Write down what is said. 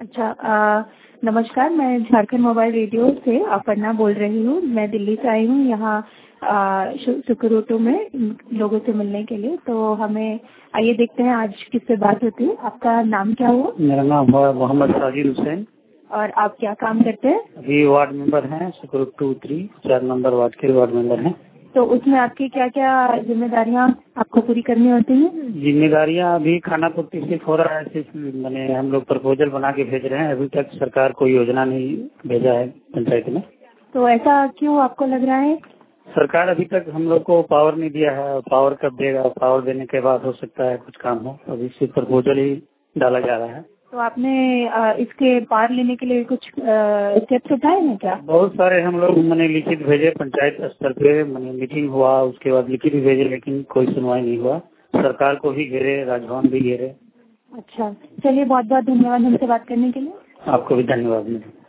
अच्छा, नमस्कार। मैं झारखंड मोबाइल रेडियो से अपर्णा बोल रही हूँ। मैं दिल्ली से आई हूँ यहाँ सुकरोटो में लोगों से मिलने के लिए। तो हमें आइए देखते हैं आज किससे बात होती है। आपका नाम क्या हुआ? मेरा नाम है मोहम्मद साजिद हुसैन। और आप क्या काम करते हैं? अभी वार्ड मेंबर हैं, सुकरोटो 3 4 नंबर वार्ड के वार्ड मेंबर हैं। तो उसमें आपकी क्या क्या जिम्मेदारियाँ आपको पूरी करनी होती हैं? जिम्मेदारियां अभी खाना पूर्ति सिर्फ हो रहा है, सिर्फ मैंने हम लोग प्रपोजल बना के भेज रहे हैं। अभी तक सरकार कोई योजना नहीं भेजा है पंचायत में। तो ऐसा क्यों आपको लग रहा है? सरकार अभी तक हम लोग को पावर नहीं दिया है। पावर कब देगा? पावर देने के बाद हो सकता है कुछ काम हो। अभी सिर्फ प्रपोजल ही डाला जा रहा है। तो आपने इसके पार लेने के लिए कुछ स्टेप्स उठाए हैं क्या? बहुत सारे हम लोग मैंने लिखित भेजे पंचायत स्तर पे, मैंने मीटिंग हुआ, उसके बाद लिखित भी भेजे, लेकिन कोई सुनवाई नहीं हुआ। सरकार को भी घेरे, राजभवन भी घेरे। अच्छा, चलिए बहुत बहुत धन्यवाद हमसे बात करने के लिए। आपको भी धन्यवाद।